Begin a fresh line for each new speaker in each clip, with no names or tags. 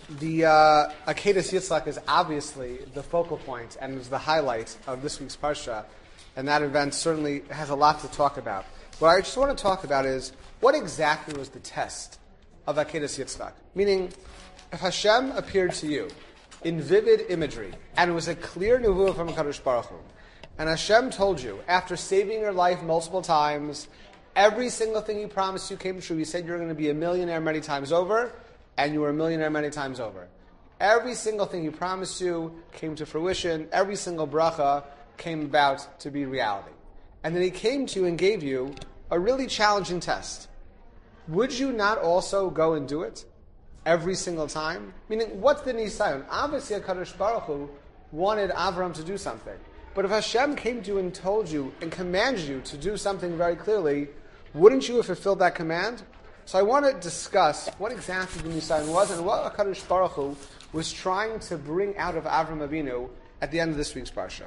The Akedas Yitzchak is obviously the focal point and is the highlight of this week's Parsha, and that event certainly has a lot to talk about. What I just want to talk about is what exactly was the test of Akedas Yitzchak? Meaning, if Hashem appeared to you in vivid imagery, and it was a clear nevuah from HaKadosh Baruch Hu, and Hashem told you, after saving your life multiple times, every single thing He promised you came true. He said you're going to be a millionaire many times over, and you were a millionaire many times over. Every single thing He promised you came to fruition. Every single bracha came about to be reality. And then He came to you and gave you a really challenging test. Would you not also go and do it every single time? Meaning, what's the nisayon? Obviously, HaKadosh Baruch Hu wanted Avram to do something. But if Hashem came to you and told you and commanded you to do something very clearly, wouldn't you have fulfilled that command? So I want to discuss what exactly the nisayon was and what HaKadosh Baruch Hu was trying to bring out of Avram Avinu at the end of this week's Parsha.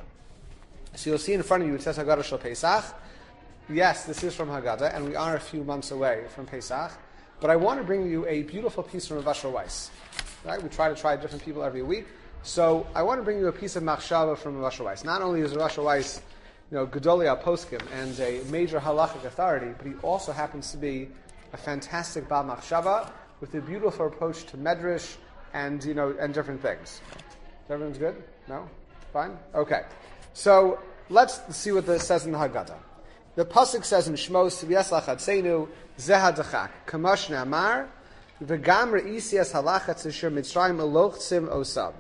So you'll see in front of you, it says Haggadah Shel Pesach. Yes, this is from Haggadah, and we are a few months away from Pesach. But I want to bring you a beautiful piece from Rav Asher Weiss. Right? We try different people every week. So I want to bring you a piece of machshava from Rav Asher Weiss. Not only is Rav Asher Weiss, Gedolei HaPoskim and a major halachic authority, but he also happens to be a fantastic Baal Machshava with a beautiful approach to Medrash and and different things. Everyone's good? No? Fine? Okay. So let's see what this says in the Haggadah. The pasuk says in Shmos, "V'yeslach Hadseinu Zehadachak Kamash Ne'amar V'gam Re'isias Halachatz Asher Mitzrayim Elochtzim Osam."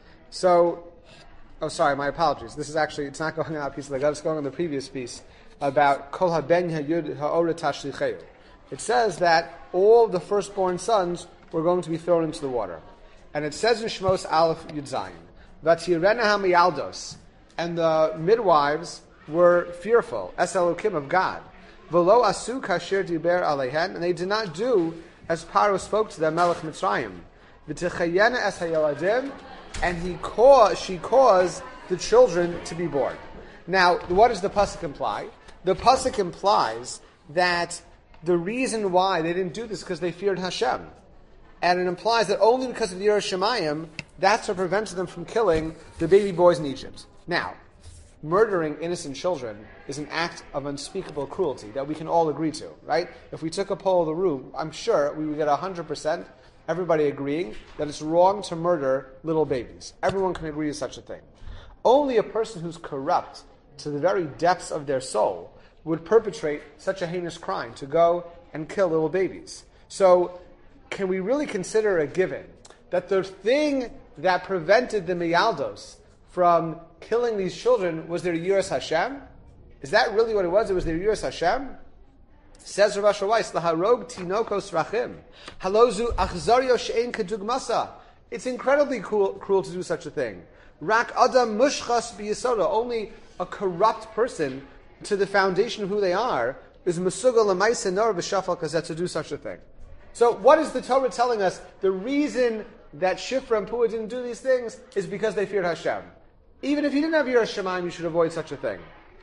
So, sorry, my apologies. This is actually, it's not going on that piece of the Haggadah, it's going on the previous piece about Kol HaBen HaYud HaOra Tashlicheu. It says that all the firstborn sons were going to be thrown into the water. And it says in Shmos Aleph Yud Zayin, Vatirena HaMiyaldos, and the midwives were fearful, Es Elokim of God. V'lo asu kasher diber alehen, and they did not do as Paro spoke to them, Melech Mitzrayim. V'techayena es hayaladim, and she caused the children to be born. Now, what does the pasuk imply? The pasuk implies that the reason why they didn't do this is because they feared Hashem. And it implies that only because of the Yiras Shamayim, that's what prevented them from killing the baby boys in Egypt. Now, murdering innocent children is an act of unspeakable cruelty that we can all agree to, right? If we took a poll of the room, I'm sure we would get 100%, everybody agreeing that it's wrong to murder little babies. Everyone can agree to such a thing. Only a person who's corrupt to the very depths of their soul would perpetrate such a heinous crime, to go and kill little babies. So, can we really consider a given that the thing that prevented the Miyaldos from killing these children was their Yiras Hashem? Is that really what it was? It was their Yiras Hashem? Says Rav Asher Weiss, Laharog tinokos rachim, halozu achzario she'en kedugmasa. It's incredibly cruel to do such a thing. Rak adam mushchas biyasoda. Only a corrupt person to the foundation of who they are is mesugal l'maisa nor b'shafal kazet to do such a thing. So what is the Torah telling us? The reason that Shifra and Puah didn't do these things is because they feared Hashem. Even if you didn't have Yiras Shamayim, you should avoid such a thing.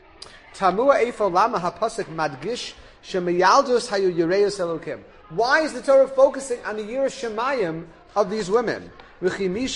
Tamua eifo lama hapasik madgish shemiyaldus hayu yireus elokim. Why is the Torah focusing on the Yiras Shamayim of these women? And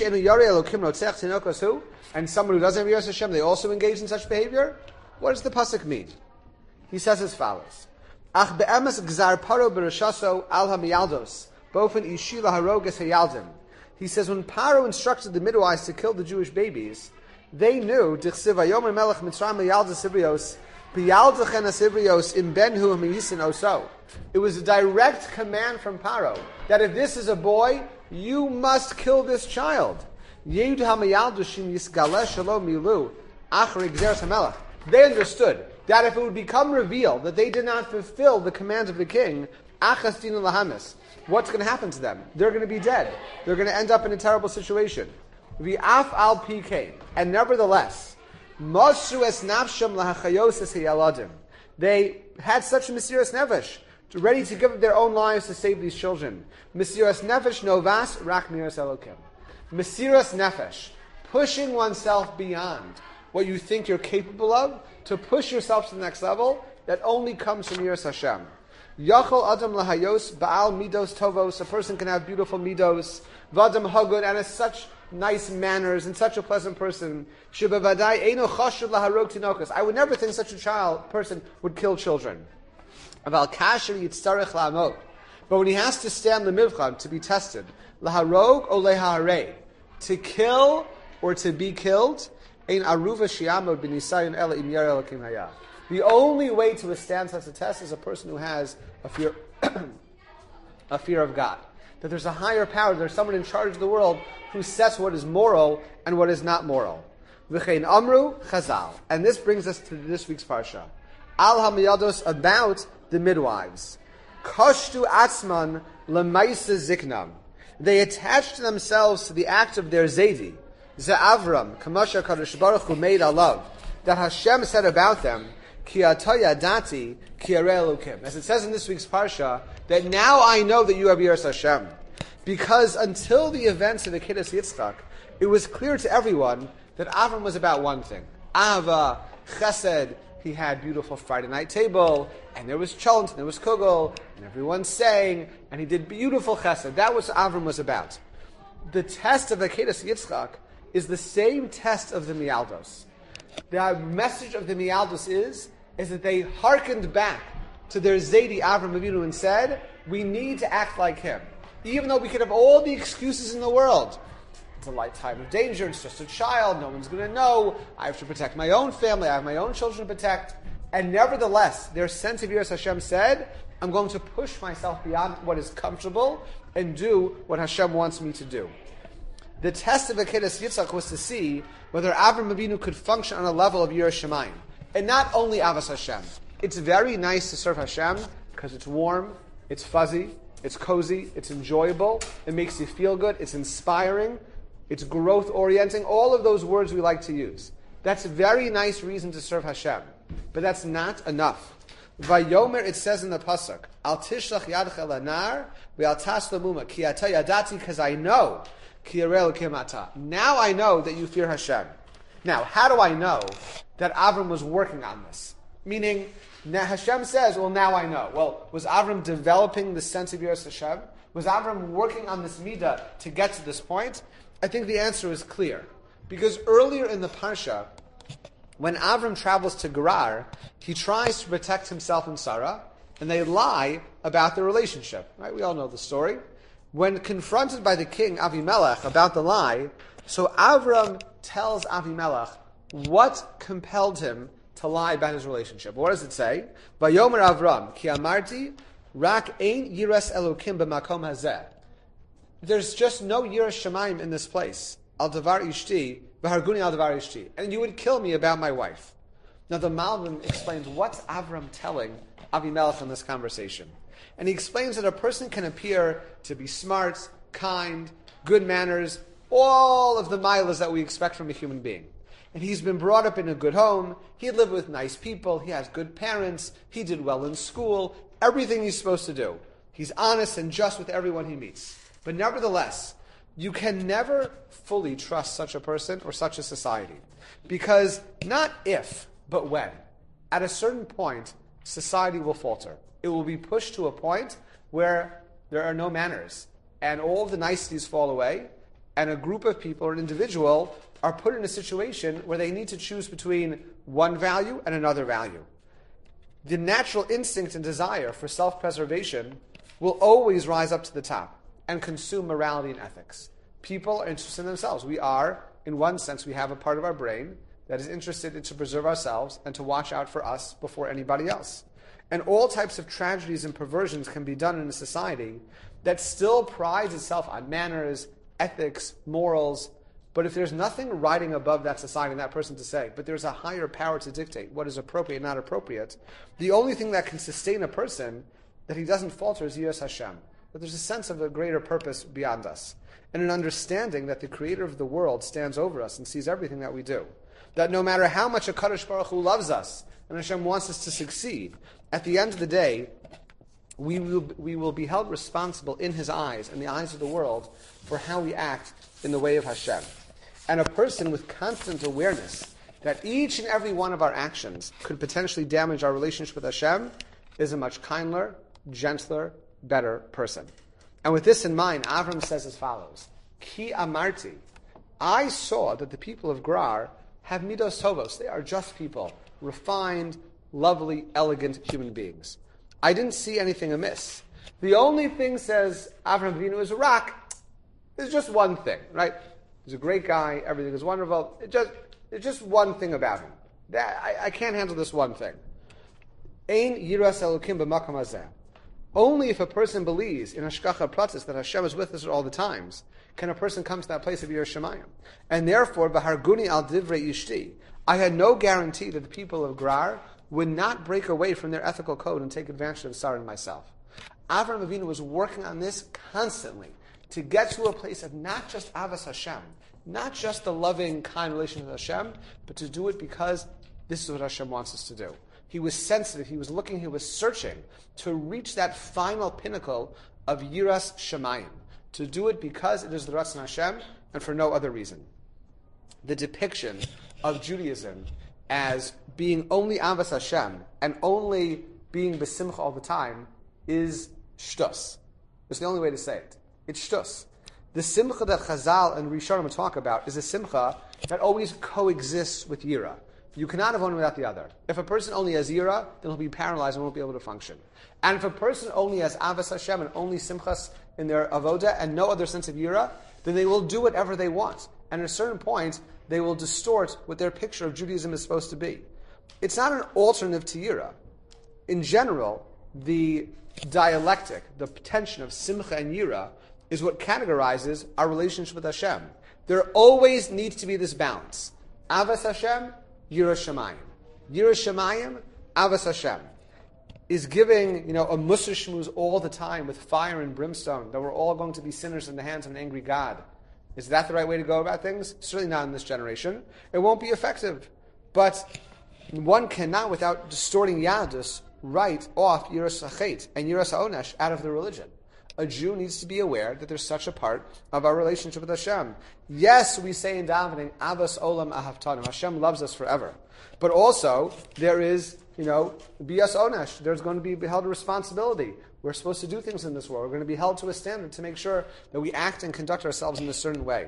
someone who doesn't have Yiras Hashem, they also engage in such behavior? What does the pasuk mean? He says as follows: Ach be'emes gzar paro b'reshaso al hamiyaldos bofen ishi laharoges hayaldim. He says when Paro instructed the midwives to kill the Jewish babies, they knew Dichsiv Vayomer Melech Mitzrayim Yaldas Ibrios B'Yaldachen Asibrios Im Benhu Miyisin Oso. It was a direct command from Paro that if this is a boy, you must kill this child. Yehud HaMiyaldushim Yisgaleh Shalom Milu Achri Gzeres HaMelech. They understood that if it would become revealed that they did not fulfill the commands of the king, Achas Din Lahamis, what's going to happen to them? They're going to be dead. They're going to end up in a terrible situation. V'af al PK, and nevertheless, Mosru es nafsham lahachayos hayaladim. They had such a Mesiras Nefesh, ready to give up their own lives to save these children. Mesiras Nefesh novas rak miras elokim. Mesiras Nefesh, pushing oneself beyond what you think you're capable of, to push yourself to the next level, that only comes from Yiras Hashem. Yachol Adam lahayos Baal midos tovos. A person can have beautiful midos. Vadam hagud, and has such nice manners and such a pleasant person. Shebavadai eino chashuv laharog tinokas. I would never think such a person would kill children. Aval kasher yitzarech la'amod. But when he has to stand the mivchan, to be tested, laharog o leharei, to kill or to be killed, ein aruva shiamod b'nisayon ela im yer elokim hayah. The only way to withstand such a test is a person who has a fear, a fear of God. That there's a higher power, there's someone in charge of the world who sets what is moral and what is not moral. V'chein amru chazal. And this brings us to this week's parsha. Al hamiyados, about the midwives. Koshtu atzman lemaisa ziknam. They attached themselves to the act of their zedi. Ze'avram, kamasha kadosh baruch hu made alav. That Hashem said about them, Ki ataya dati, ki elokim. As it says in this week's parsha, that now I know that you have Yiras Hashem. Because until the events of the Akedas Yitzchak, it was clear to everyone that Avram was about one thing. Ahava, Chesed, he had beautiful Friday night table, and there was Chont, and there was Kugel, and everyone sang, and he did beautiful Chesed. That was what Avram was about. The test of the Akedas Yitzchak is the same test of the Mialdos. The message of the Mialdos is that they hearkened back to their Zedi Avram Avinu and said, we need to act like him. Even though we could have all the excuses in the world. It's a lifetime of danger, it's just a child, no one's going to know, I have to protect my own family, I have my own children to protect. And nevertheless, their sense of Yiras Hashem said, I'm going to push myself beyond what is comfortable and do what Hashem wants me to do. The test of Akedas Yitzchak was to see whether Avram Avinu could function on a level of Yiras Shamayim. And not only Avas Hashem. It's very nice to serve Hashem because it's warm, it's fuzzy, it's cozy, it's enjoyable, it makes you feel good, it's inspiring, it's growth-orienting, all of those words we like to use. That's a very nice reason to serve Hashem. But that's not enough. Vayomer, it says in the Pasuk, Al tishlach yadcha lanar, ve'al tas lamuma, ki ata yadati, because I know, ki yarel kimata. Now I know that you fear Hashem. Now, how do I know that Avram was working on this? Meaning, Hashem says, well, now I know. Well, was Avram developing the sense of Yiras Hashem? Was Avram working on this midah to get to this point? I think the answer is clear. Because earlier in the Parsha, when Avram travels to Gerar, he tries to protect himself and Sarah, and they lie about their relationship. Right? We all know the story. When confronted by the king, Avimelech, about the lie, so Avram tells Avimelech what compelled him to lie about his relationship. What does it say? Vayomer Avram, ki amarti, rak ein yiras elokim b'makom hazeh. There's just no yiras shamayim in this place. Al davar ishti, v'harguni al davar ishti. And you would kill me about my wife. Now the Malbim explains what's Avram telling Avimelech in this conversation. And he explains that a person can appear to be smart, kind, good manners, all of the milas that we expect from a human being. And he's been brought up in a good home, he lived with nice people, he has good parents, he did well in school, everything he's supposed to do. He's honest and just with everyone he meets. But nevertheless, you can never fully trust such a person or such a society. Because not if, but when. At a certain point, society will falter. It will be pushed to a point where there are no manners, and all of the niceties fall away, and a group of people or an individual are put in a situation where they need to choose between one value and another value. The natural instinct and desire for self-preservation will always rise up to the top and consume morality and ethics. People are interested in themselves. We are, in one sense, we have a part of our brain that is interested in to preserve ourselves and to watch out for us before anybody else. And all types of tragedies and perversions can be done in a society that still prides itself on manners, ethics, morals. But if there's nothing riding above that society and that person to say, but there's a higher power to dictate what is appropriate and not appropriate, the only thing that can sustain a person that he doesn't falter is Yiras Hashem. That there's a sense of a greater purpose beyond us. And an understanding that the creator of the world stands over us and sees everything that we do. That no matter how much a Kadosh Baruch Hu loves us, and Hashem wants us to succeed, at the end of the day, we will be held responsible in His eyes and the eyes of the world for how we act in the way of Hashem. And a person with constant awareness that each and every one of our actions could potentially damage our relationship with Hashem is a much kinder, gentler, better person. And with this in mind, Avram says as follows, Ki amarti, I saw that the people of Gerar have midos tovos. They are just people, refined, lovely, elegant human beings. I didn't see anything amiss. The only thing, says Avram Avinu, is a rock. There's just one thing, right? He's a great guy, everything is wonderful. It's just one thing about him. I can't handle this one thing. Ein yiras elokim b'makam hazeh. Only if a person believes in hashgacha pratis that Hashem is with us at all the times, can a person come to that place of Yiras Shamayim. And therefore, v'harguni al divrei ishti, I had no guarantee that the people of Gerar would not break away from their ethical code and take advantage of Sarah and myself. Avram Avinu was working on this constantly to get to a place of not just Avas Hashem, not just the loving, kind relationship with Hashem, but to do it because this is what Hashem wants us to do. He was sensitive, he was looking, he was searching to reach that final pinnacle of Yiras Shamayim, to do it because it is the Ratzon Hashem and for no other reason. The depiction of Judaism as being only Avas Hashem and only being besimcha all the time is shtus. It's the only way to say it. It's shtus. The simcha that Chazal and Rishonim talk about is a simcha that always coexists with Yira. You cannot have one without the other. If a person only has Yira, then he'll be paralyzed and won't be able to function. And if a person only has Avas Hashem and only Simchas in their Avoda and no other sense of Yira, then they will do whatever they want. And at a certain point, they will distort what their picture of Judaism is supposed to be. It's not an alternative to Yira. In general, the dialectic, the tension of Simcha and Yira, is what categorizes our relationship with Hashem. There always needs to be this balance. Avas Hashem, Yiras Shamayim. Yiras Shamayim, Avas Hashem. Is giving, a Musar Shmuz all the time with fire and brimstone, that we're all going to be sinners in the hands of an angry God. Is that the right way to go about things? Certainly not in this generation. It won't be effective. But one cannot, without distorting Yadus, write off Yiras HaChet and Yiras HaOnesh out of the religion. A Jew needs to be aware that there's such a part of our relationship with Hashem. Yes, we say in davening, Avas Olam Ahavtanim, Hashem loves us forever. But also, there is, Bias Onesh, there's going to be held a responsibility. We're supposed to do things in this world. We're going to be held to a standard to make sure that we act and conduct ourselves in a certain way.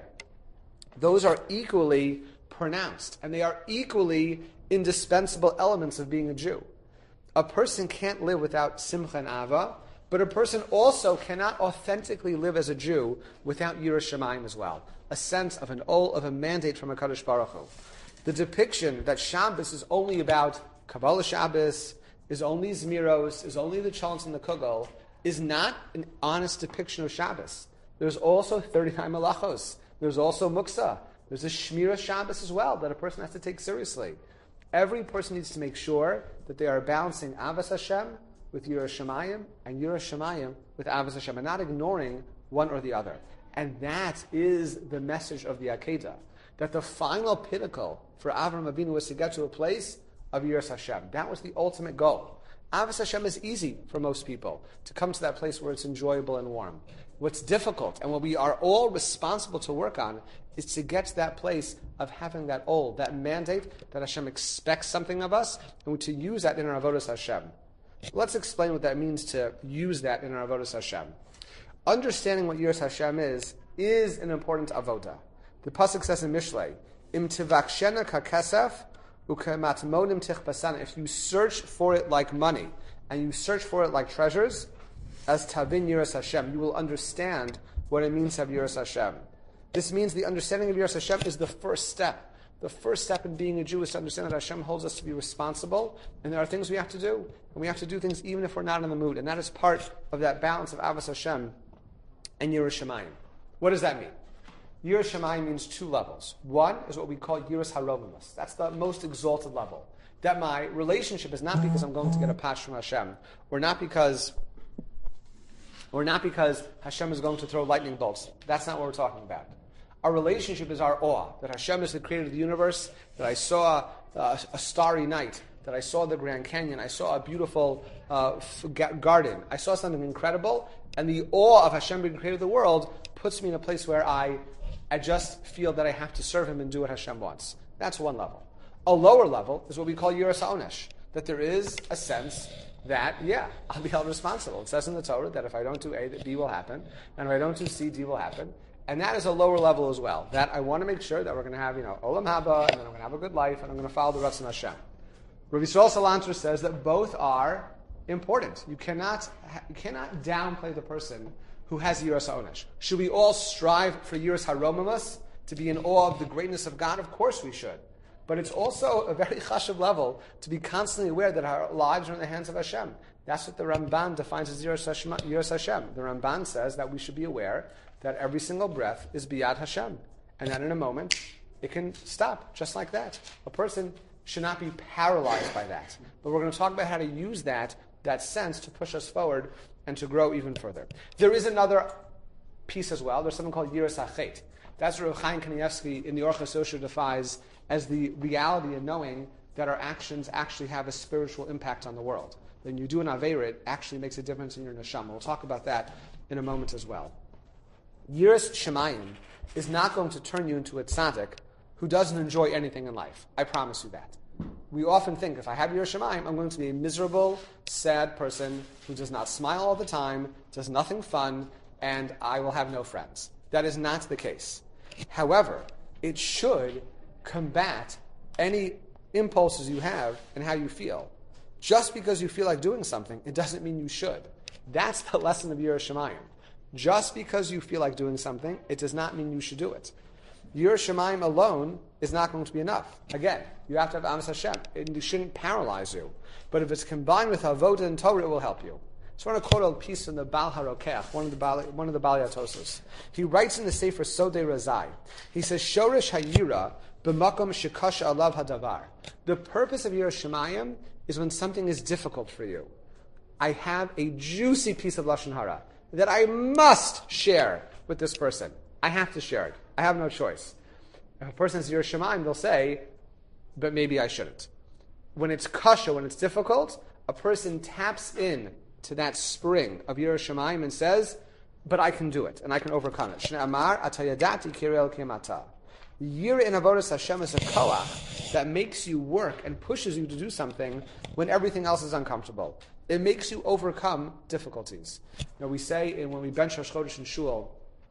Those are equally pronounced, and they are equally indispensable elements of being a Jew. A person can't live without Simcha and Ava, but a person also cannot authentically live as a Jew without Yiras Shamayim as well. A sense of a mandate from HaKadosh Baruch Hu. The depiction that Shabbos is only about Kabbalah Shabbos, is only Zmiros, is only the Chalons and the Kugel, is not an honest depiction of Shabbos. There's also 39 Malachos. There's also Muksa. There's a Shmira Shabbos as well that a person has to take seriously. Every person needs to make sure that they are balancing Avas Hashem with Yiras Shamayim and Yiras Shamayim with Avas Hashem, and not ignoring one or the other. And that is the message of the Akedah, that the final pinnacle for Avram Avinu was to get to a place of Yiras Hashem. That was the ultimate goal. Avas Hashem is easy for most people, to come to that place where it's enjoyable and warm. What's difficult, and what we are all responsible to work on, is to get to that place of having that that mandate, that Hashem expects something of us, and to use that in our Avodas Hashem. Let's explain what that means to use that in our Avodas Hashem. Understanding what Yiras Hashem is an important avoda. The pasuk says in Mishlei, "Im tivakshena kakesef ukematmonim tichbasana." If you search for it like money and you search for it like treasures, as tavin Yiras Hashem, you will understand what it means to have Yiras Hashem. This means the understanding of Yiras Hashem is the first step. The first step in being a Jew is to understand that Hashem holds us to be responsible, and there are things we have to do, and we have to do things even if we're not in the mood, and that is part of that balance of Avas Hashem and Yiras Shamayim. What does that mean? Yiras Shamayim means two levels. One is what we call Yiras HaRovimus. That's the most exalted level. That my relationship is not because I'm going to get a pash from Hashem, or not because Hashem is going to throw lightning bolts. That's not what we're talking about. Our relationship is our awe, that Hashem is the creator of the universe, that I saw a starry night, that I saw the Grand Canyon, I saw a beautiful garden, I saw something incredible, and the awe of Hashem being creator of the world puts me in a place where I just feel that I have to serve Him and do what Hashem wants. That's one level. A lower level is what we call Yiras HaOnesh, that there is a sense that, I'll be held responsible. It says in the Torah that if I don't do A, that B will happen, and if I don't do C, D will happen. And that is a lower level as well. That I want to make sure that we're going to have, Olam Haba, and then I'm going to have a good life, and I'm going to follow the Ratzon Hashem. Rav Yisrael Salanter says that both are important. You cannot downplay the person who has Yiras HaOnesh. Should we all strive for Yiras HaRomamus, to be in awe of the greatness of God? Of course we should. But it's also a very chashuv level to be constantly aware that our lives are in the hands of Hashem. That's what the Ramban defines as Yiras Hashem. The Ramban says that we should be aware that every single breath is biyad Hashem. And that in a moment, it can stop, just like that. A person should not be paralyzed by that. But we're going to talk about how to use that sense to push us forward and to grow even further. There is another piece as well. There's something called Yiras HaChet. That's what Rav Chaim Kanievsky in the Orchos Yosher defines as the reality of knowing that our actions actually have a spiritual impact on the world. When you do an Aveira, it actually makes a difference in your neshama. We'll talk about that in a moment as well. Yiras Shemayim is not going to turn you into a tzaddik who doesn't enjoy anything in life. I promise you that. We often think, if I have Yiras Shemayim, I'm going to be a miserable, sad person who does not smile all the time, does nothing fun, and I will have no friends. That is not the case. However, it should combat any impulses you have and how you feel. Just because you feel like doing something, it doesn't mean you should. That's the lesson of Yiras Shemayim. Just because you feel like doing something, it does not mean you should do it. Yiras Shemayim alone is not going to be enough. Again, you have to have Amos Hashem. It shouldn't paralyze you. But if it's combined with Avodah and Torah, it will help you. So I want to quote a piece from the Baal HaRokech, one of the Baal Yatosos. He writes in the Sefer Sodei Razai. He says, Shoresh Hayira b'makom shekasha alav hadavar. The purpose of Yiras Shemayim is when something is difficult for you. I have a juicy piece of Lashon Hara that I must share with this person. I have to share it. I have no choice. If a person has Yiras Shemayim, they'll say, but maybe I shouldn't. When it's kasha, when it's difficult, a person taps in to that spring of Yiras Shemayim and says, but I can do it, and I can overcome it. Shnei Amar, atayadati kirel kimata. Yira in Avodas Hashem is a koach that makes you work and pushes you to do something when everything else is uncomfortable. It makes you overcome difficulties. Now we say, when we bench Rosh Chodesh in Shul,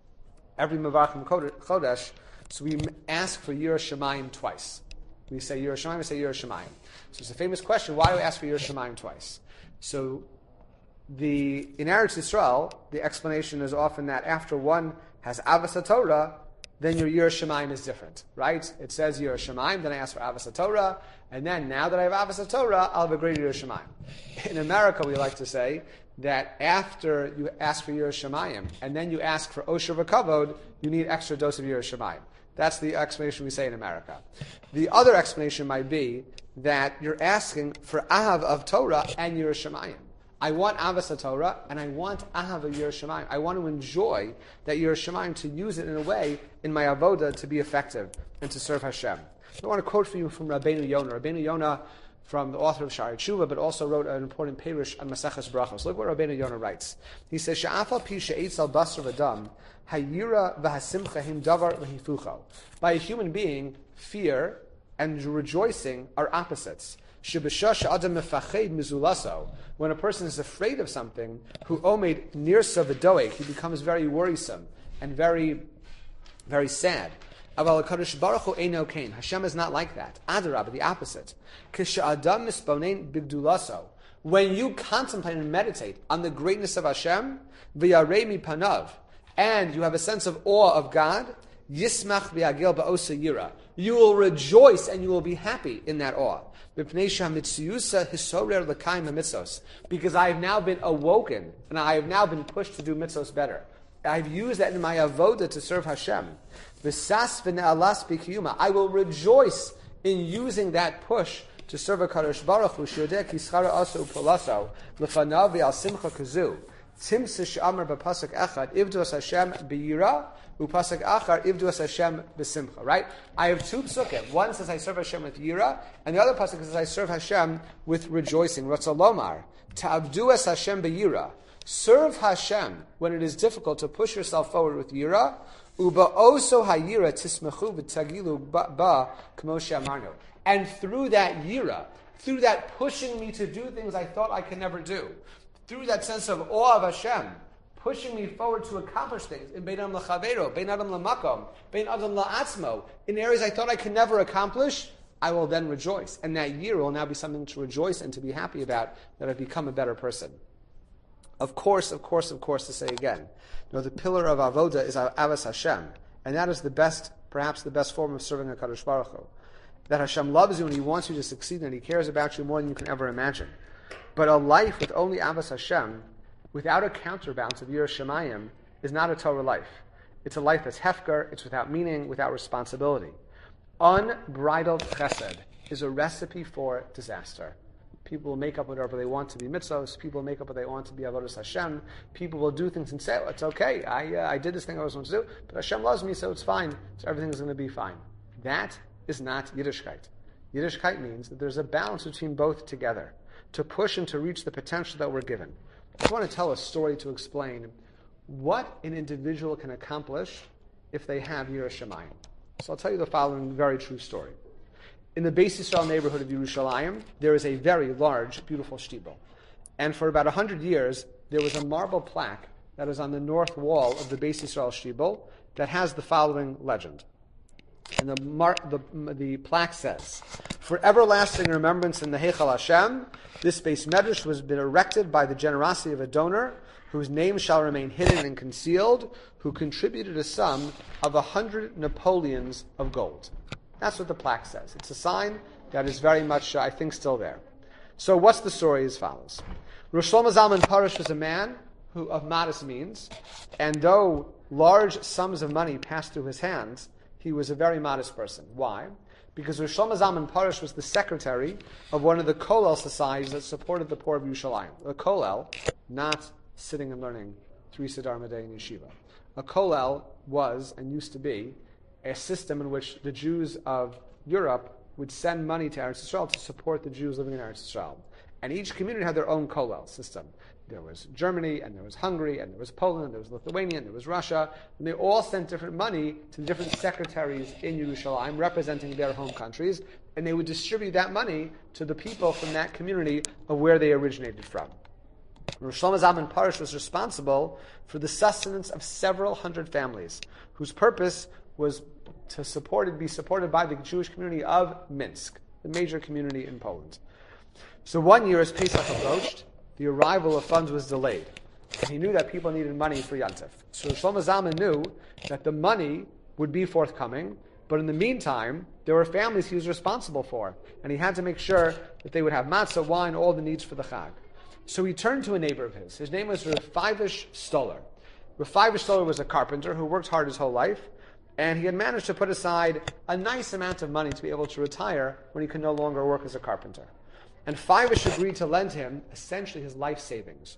every Mevarchim Chodesh, so we ask for Yiras Shemayim twice. We say Yiras Shemayim, we say Yiras Shemayim. So it's a famous question, why do we ask for Yiras Shemayim twice? So in Eretz Yisrael, the explanation is often that after one has Avos HaTorah, then your Yiras Shemayim is different, right? It says Yiras Shemayim, then I ask for Avos HaTorah, and then now that I have Avos HaTorah, I'll have a great Yiras Shemayim. In America, we like to say that after you ask for Yiras Shemayim, and then you ask for Osher V'Kavod, you need extra dose of Yiras Shemayim. That's the explanation we say in America. The other explanation might be that you're asking for Ahav of Torah and Yiras Shemayim. I want Avos HaTorah, and I want Ahav of Yiras Shemayim. I want to enjoy that Yiras Shemayim, to use it in a way in my avoda to be effective and to serve Hashem. I want to quote for you from Rabbeinu Yonah. Rabbeinu Yonah, from the author of Sha'arei Tshuva, but also wrote an important perush on Maseches Brachos. Look what Rabbeinu Yonah writes. He says, "Sha'afal pi she'etz al basar v'dam, hayira v'hasimcha him davar v'hifucho." By a human being, fear and rejoicing are opposites. When a person is afraid of something, who omed nirsa v'doeg, he becomes very worrisome and very, very sad. Aval HaKadosh Baruch Hu eino kain. Hashem is not like that. Adarabah, the opposite. K'sha'adam misponein bigdulaso. When you contemplate and meditate on the greatness of Hashem, v'yarei mipanav, and you have a sense of awe of God, yismach v'yagil ba'osa yira. You will rejoice and you will be happy in that awe. Because I have now been awoken and I have now been pushed to do mitzvos better. I've used that in my avoda to serve Hashem. I will rejoice in using that push to serve a Kadosh Baruch Hu. Lefanav v'al simcha kazu. Timsa she'amar b'pasuk echad ivdu Hashem b'yira u'pasuk achar ivdu Hashem b'simcha. Right? I have two psukim. One says I serve Hashem with yira, and the other pasuk says I serve Hashem with rejoicing. Ratzalomar ta'avdu es Hashem b'yira. Serve Hashem when it is difficult to push yourself forward with yira. Uba'oso hayira tismechu v'tagilu ba k'mo she'amarnu. And through that yira, through that pushing me to do things I thought I could never do, through that sense of awe of Hashem, pushing me forward to accomplish things in Bein Adam L'Chavero, Bein Adam L'Makom, Bein Adam L'Atzmo, in areas I thought I could never accomplish, I will then rejoice. And that year will now be something to rejoice and to be happy about, that I've become a better person. Of course, to say again, the pillar of Avoda is Avas Hashem, and that is perhaps the best form of serving HaKadosh Baruch Hu. That Hashem loves you and He wants you to succeed and He cares about you more than you can ever imagine. But a life with only Avas Hashem, without a counterbalance of Yiras Shamayim, is not a Torah life. It's a life that's hefker, it's without meaning, without responsibility. Unbridled chesed is a recipe for disaster. People will make up whatever they want to be mitzvos. People will make up what they want to be avodas Hashem. People will do things and say, it's okay, I did this thing I was supposed to do, but Hashem loves me, so it's fine. So everything is going to be fine. That is not Yiddishkeit. Yiddishkeit means that there's a balance between both together, to push and to reach the potential that we're given. I just want to tell a story to explain what an individual can accomplish if they have Yiras Shamayim. So I'll tell you the following very true story. In the Beis Yisrael neighborhood of Yerushalayim, there is a very large, beautiful shtibel. And for about 100 years, there was a marble plaque that is on the north wall of the Beis Yisrael shtibel that has the following legend. And the plaque says, "For everlasting remembrance in the Heichal Hashem, this Beis Medrash has been erected by the generosity of a donor, whose name shall remain hidden and concealed, who contributed a sum of 100 Napoleons of gold." That's what the plaque says. It's a sign that is very much, I think, still there. So what's the story as follows? Rosh Shlomo Zalman Parush was a man of modest means, and though large sums of money passed through his hands, he was a very modest person. Why? Because Rosh Shlomo Zalman Parush was the secretary of one of the Kollel societies that supported the poor of Yerushalayim. A Kollel, not sitting and learning 3 Siddur a day in yeshiva. A Kollel was, and used to be, a system in which the Jews of Europe would send money to Eretz Yisrael to support the Jews living in Eretz Yisrael. And each community had their own Kollel system. There was Germany, and there was Hungary, and there was Poland, and there was Lithuania, and there was Russia, and they all sent different money to different secretaries in Yerushalayim representing their home countries, and they would distribute that money to the people from that community of where they originated from. Rosh Shlomo Zalman Parush was responsible for the sustenance of several hundred families, whose purpose was to be supported by the Jewish community of Minsk, the major community in Poland. So one year as Pesach approached, the arrival of funds was delayed. And he knew that people needed money for Yontif. So Shlomo Zalman knew that the money would be forthcoming, but in the meantime, there were families he was responsible for, and he had to make sure that they would have matzah, wine, all the needs for the Chag. So he turned to a neighbor of his. His name was Rav Feivish Stoller. Rav Feivish Stoller was a carpenter who worked hard his whole life, and he had managed to put aside a nice amount of money to be able to retire when he could no longer work as a carpenter. And Feivish agreed to lend him essentially his life savings,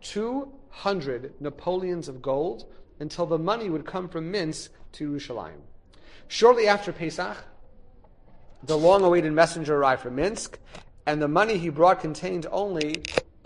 200 Napoleons of gold, until the money would come from Minsk to Yerushalayim. Shortly after Pesach, the long-awaited messenger arrived from Minsk, and the money he brought contained only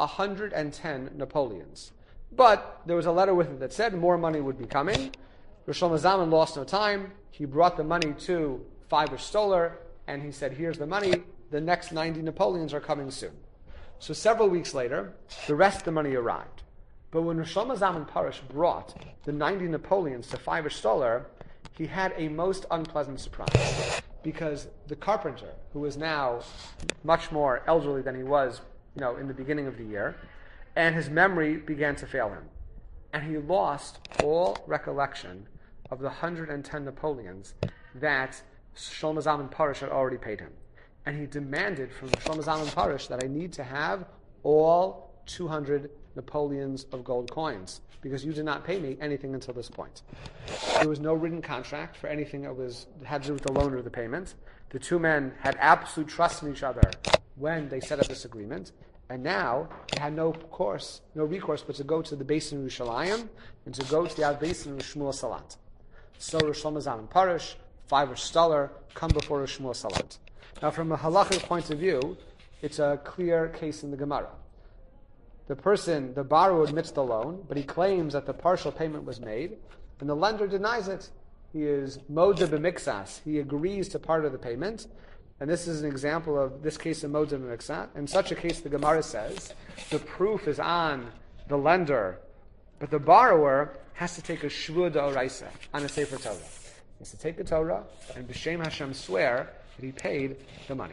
110 Napoleons. But there was a letter with it that said more money would be coming. Rosh Shlomo Zalman lost no time. He brought the money to Feivish Stoller, and he said, "Here's the money. The next 90 Napoleons are coming soon." So several weeks later, the rest of the money arrived. But when Rosh Shlomo Zalman Parush brought the 90 Napoleons to Feivish Stoller, he had a most unpleasant surprise. Because the carpenter, who was now much more elderly than he was, in the beginning of the year, and his memory began to fail him. And he lost all recollection of the 110 Napoleons that Shlomo Zalman Parush had already paid him. And he demanded from Shlomo Zalman Parush that I need to have all 200 Napoleons of gold coins, because you did not pay me anything until this point. There was no written contract for anything that had to do with the loan or the payment. The two men had absolute trust in each other when they set up this agreement, and now they had no recourse but to go to the Basin of Yerushalayim and to go to the Basin of Shmuel Salat. So Rosh Shlomo Zalman Parush, Feivish Stoller, come before Rosh Shmuel Salat. Now, from a halachic point of view, it's a clear case in the Gemara. The borrower admits the loan, but he claims that the partial payment was made, and the lender denies it. He is moda b'miksas. He agrees to part of the payment, and this is an example of this case of Modim and Miksat. In such a case, the Gemara says, the proof is on the lender, but the borrower has to take a shvua d'oraisa on a Sefer Torah. He has to take the Torah and b'shem Hashem swear that he paid the money.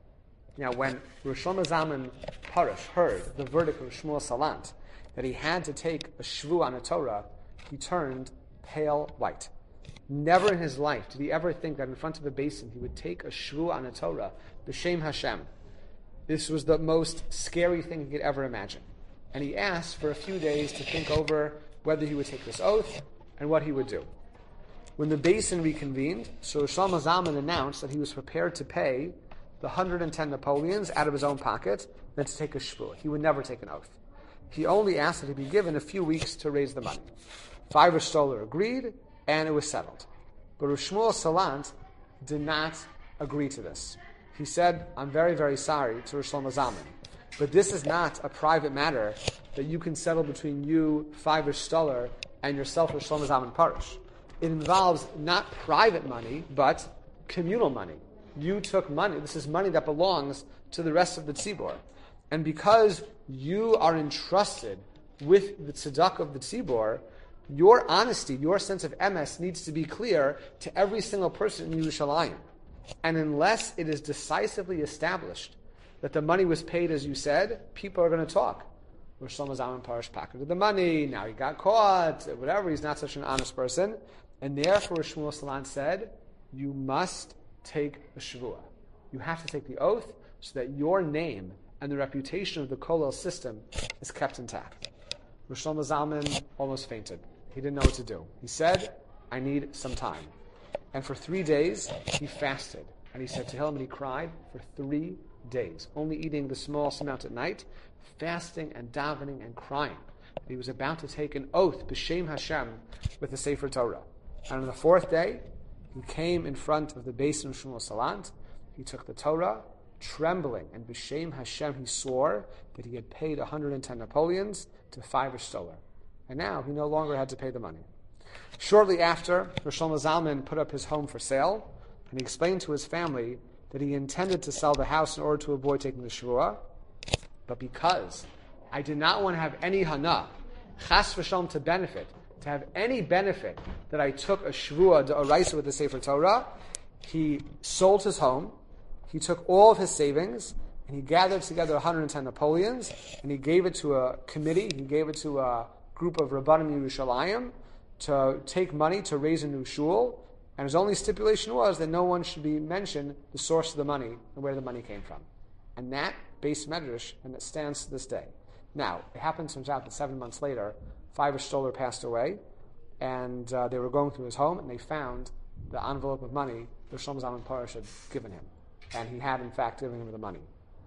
Now, when Rosh Zalman Parush heard the verdict of Shmuel Salant that he had to take a shvu on a Torah, he turned pale white. Never in his life did he ever think that in front of a basin he would take a shvu on a Torah, b'shem Hashem. This was the most scary thing he could ever imagine. And he asked for a few days to think over whether he would take this oath and what he would do. When the basin reconvened, so Shlomo Zalman announced that he was prepared to pay the 110 Napoleons out of his own pocket than to take a shvuah. He would never take an oath. He only asked that he be given a few weeks to raise the money. Fiver Stoller agreed, and it was settled. But Rav Shmuel Salant did not agree to this. He said, I'm very, very sorry to Rav Shlomo Zalman, but this is not a private matter that you can settle between you, Fiver Stoller, and yourself, Rav Shlomo Zalman Parush. It involves not private money, but communal money. You took money. This is money that belongs to the rest of the tzibor. And because you are entrusted with the tzedakah of the tzibor, your honesty, your sense of emes needs to be clear to every single person in Yerushalayim. And unless it is decisively established that the money was paid as you said, people are going to talk. Rosh Shlomo Zalman Parush pocketed the money, now he got caught, whatever, he's not such an honest person. And therefore Shmuel Salant said, you must take a shvuah. You have to take the oath so that your name and the reputation of the Kollel system is kept intact. Rosh Shlomo Zalman almost fainted. He didn't know what to do. He said, I need some time. And for 3 days, he fasted. And he said to him, and he cried for 3 days, only eating the small amount at night, fasting and davening and crying. He was about to take an oath, b'shem Hashem, with the Sefer Torah. And on the 4th day, he came in front of the basin of Shmuel Salant. He took the Torah, trembling, and b'shem Hashem he swore that he had paid 110 Napoleons to Fiver Stoller. And now he no longer had to pay the money. Shortly after, Rosh Shlomo Zalman put up his home for sale, and he explained to his family that he intended to sell the house in order to avoid taking the shvuah, but because I did not want to have any hana, chas v'shalom, to benefit, to have any benefit that I took a shvuah d'oraisa with the Sefer Torah, he sold his home, he took all of his savings, and he gathered together 110 Napoleons, and he gave it to a committee, he gave it to a group of Rabbanim Yerushalayim to take money to raise a new shul, and his only stipulation was that no one should be mentioned the source of the money and where the money came from. And that base medrash, and it stands to this day. Now, it happens, turns out that 7 months later, Fiver Stoller passed away, and they were going through his home, and they found the envelope of money that Shlomo Zalman Parush had given him. And he had, in fact, given him the money.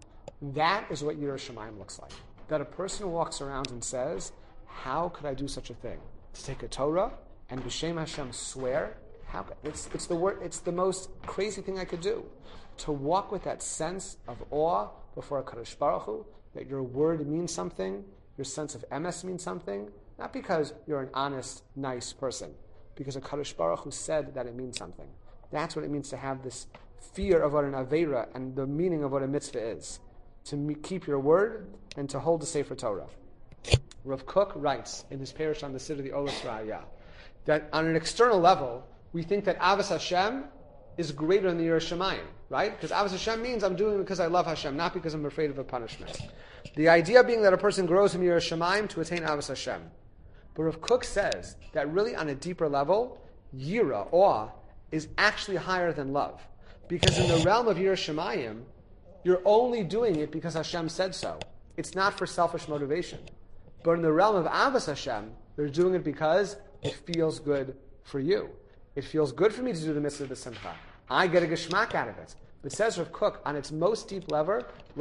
That is what Yiras Shamayim looks like. That a person walks around and says, how could I do such a thing? To take a Torah and b'shem Hashem swear? It's the most crazy thing I could do. To walk with that sense of awe before a Kadosh Baruch Hu, that your word means something, your sense of emes means something, not because you're an honest, nice person, because a Kadosh Baruch Hu said that it means something. That's what it means to have this fear of what an Aveira and the meaning of what a mitzvah is. To keep your word and to hold the Sefer Torah. Rav Kook writes in his parish on the Siddur, the Olas Ra'aya, that on an external level, we think that Avos Hashem is greater than the Yiras Shamayim, right? Because Avos Hashem means I'm doing it because I love Hashem, not because I'm afraid of a punishment. The idea being that a person grows from Yiras Shamayim to attain Avos Hashem. But Rav Kook says that really on a deeper level, Yira, awe, is actually higher than love. Because in the realm of Yiras Shamayim, you're only doing it because Hashem said so. It's not for selfish motivation. But in the realm of Avos Hashem, they're doing it because it feels good for you. It feels good for me to do the mitzvah of the simcha. I get a geschmack out of it. But says Rav Kook, on its most deep level,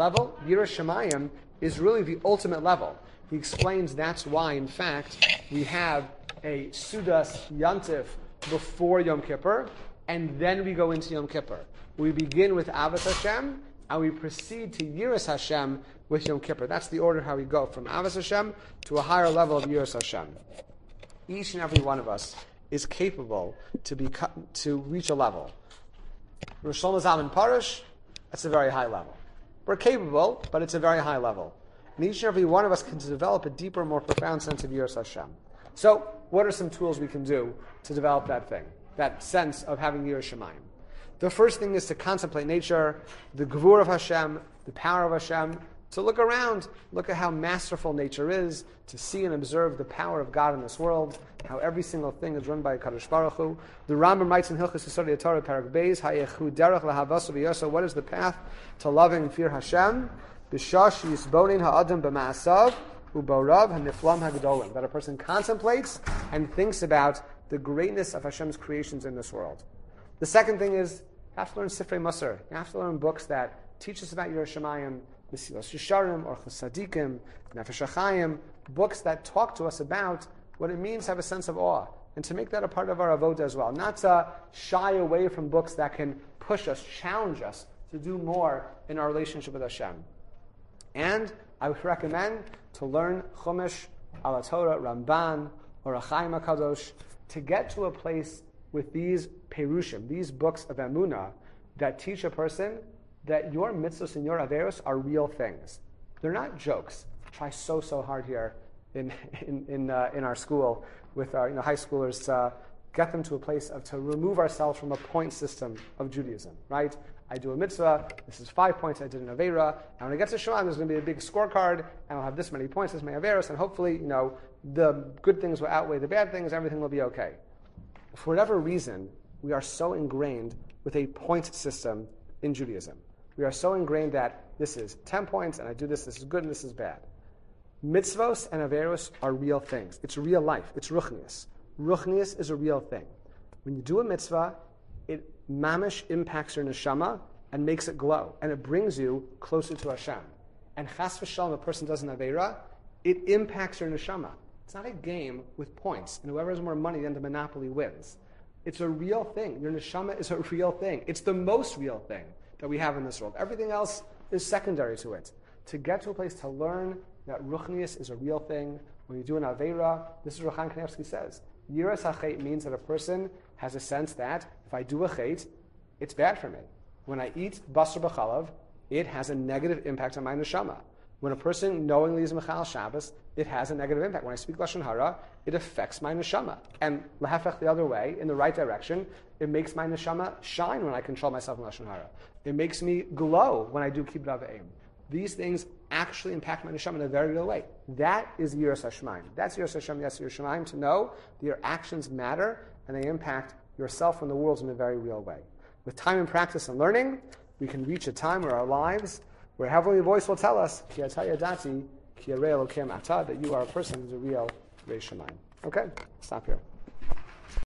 Yiras Shamayim is really the ultimate level. He explains that's why, in fact, we have a Sudas Yantif before Yom Kippur, and then we go into Yom Kippur. We begin with Avos Hashem, and we proceed to Yiras Hashem with Yom Kippur. That's the order how we go from Avos Hashem to a higher level of Yiras Hashem. Each and every one of us is capable to reach a level. Rosh Shlomo Zalman Parush That's a very high level. We're capable, but it's a very high level. And each and every one of us can develop a deeper, more profound sense of Yiras Hashem. So, what are some tools we can do to develop that thing, that sense of having Yiras Shamayim? The first thing is to contemplate nature, the Gvur of Hashem, the power of Hashem, to look around, look at how masterful nature is, to see and observe the power of God in this world, how every single thing is run by Kadosh Baruch Hu. The Rambam writes in Hilchos Yesodei Torah, Parak Beis, Hayechu derech lahavaso v'yoso, what is the path to loving and fear Hashem? B'shash yisbonin ha'adam b'ma'asav, u'borav ha'niflam ha'gedolim. That a person contemplates and thinks about the greatness of Hashem's creations in this world. The second thing is, you have to learn Sifrei Musar. You have to learn books that teach us about Yiras Shamayim, Mesilas Yesharim, Orchos Tzadikim, Nefesh HaChaim, books that talk to us about what it means to have a sense of awe, and to make that a part of our avodah as well. Not to shy away from books that can push us, challenge us to do more in our relationship with Hashem. And I would recommend to learn Chumash, Ala Torah, Ramban, or Achaim HaKadosh, to get to a place with these Perushim, these books of Emunah, that teach a person that your mitzvahs and your averos are real things. They're not jokes. Try so hard here in our school with our high schoolers to get them to a place of to remove ourselves from a point system of Judaism, right? I do a mitzvah, this is 5 points, I did an avera, and when I get to Shema, there's going to be a big scorecard, and I'll have this many points, this many averos, and hopefully, the good things will outweigh the bad things, everything will be okay. For whatever reason, we are so ingrained with a point system in Judaism. We are so ingrained that this is 10 points, and I do this is good, and this is bad. Mitzvos and averos are real things. It's real life. It's ruchnius. Ruchnius is a real thing. When you do a mitzvah, it mamish impacts your neshama and makes it glow, and it brings you closer to Hashem. And chas v'shalom, a person does an avera, it impacts your neshama. It's not a game with points, and whoever has more money than the monopoly wins. It's a real thing. Your neshama is a real thing. It's the most real thing that we have in this world. Everything else is secondary to it. To get to a place to learn that ruchnius is a real thing, when you do an avera, this is what Chaim Kanievsky says. Yiras hachet means that a person has a sense that if I do a chet, it's bad for me. When I eat basar b'chalav, it has a negative impact on my neshama. When a person knowingly is mechal Shabbos, it has a negative impact. When I speak lashon hara, it affects my neshama. And lahafech the other way, in the right direction, it makes my neshama shine when I control myself in lashon hara. It makes me glow when I do kibbud avim. These things actually impact my neshama in a very real way. That is Yiras Hashemayim. That's Yiras Hashem, yes, Yiras Shamayim, to know that your actions matter and they impact yourself and the world in a very real way. With time and practice and learning, we can reach a time where our lives, where Heavenly Voice will tell us, Ki ata yadati, ki yarei Elokim ata, that you are a person who's a real Yiras Shamayim. Okay, stop here.